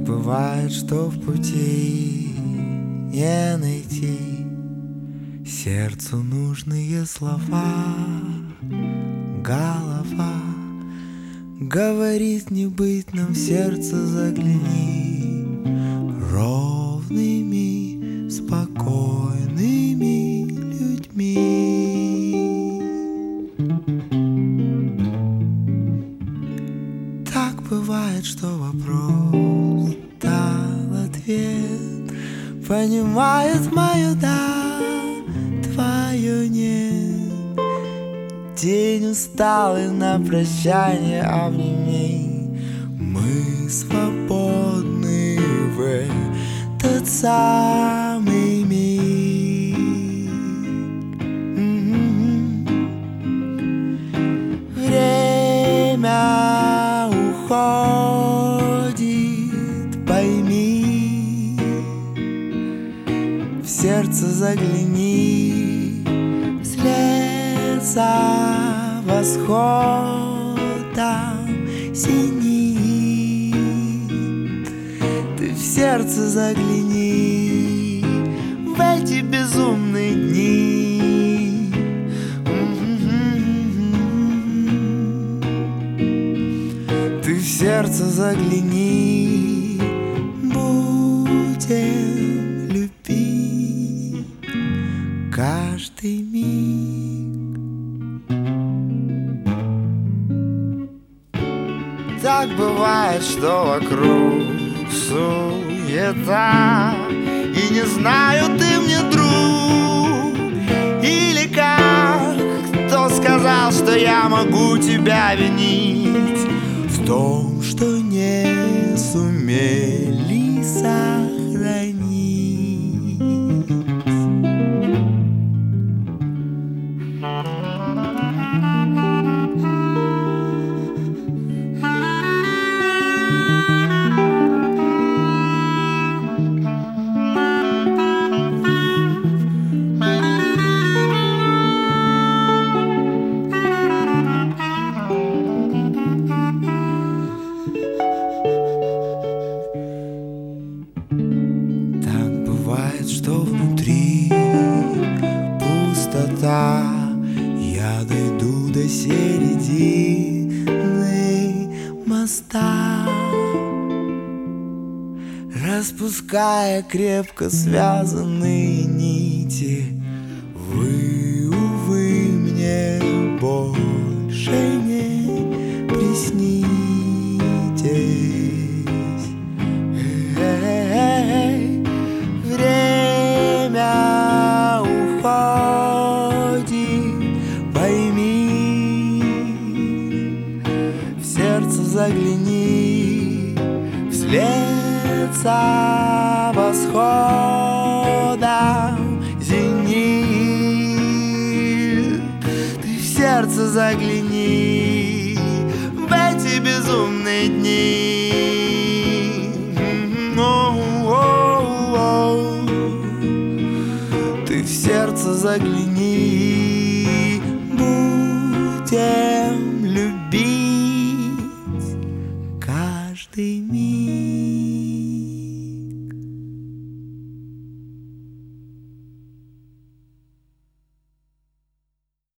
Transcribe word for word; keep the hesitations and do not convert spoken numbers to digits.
Так бывает, что в пути не найти сердцу нужные слова. Голова говорит, не быть нам в сердце, загляни. Ровными, спокойными людьми. Так бывает, что вопрос дал ответ, понимает мое да, твое нет. День усталый, на прощание обними. Мы свободны в этот самый миг. Время уходит, пойми. В сердце загляни, вслед за восходом зенит. Ты в сердце загляни в эти безумные дни. Ты в сердце загляни, будем любить каждый миг. Так бывает, что вокруг суета, и не знаю, ты мне друг или как. Кто сказал, что я могу тебя винить в том, что не сумели сохранить? Что внутри пустота, я дойду до середины моста, распуская крепко связанные нити. Вы, увы, мне больше не приснитесь. Загляни вслед за восходом зенит. Ты в сердце загляни в эти безумные дни. Ты в сердце загляни, будь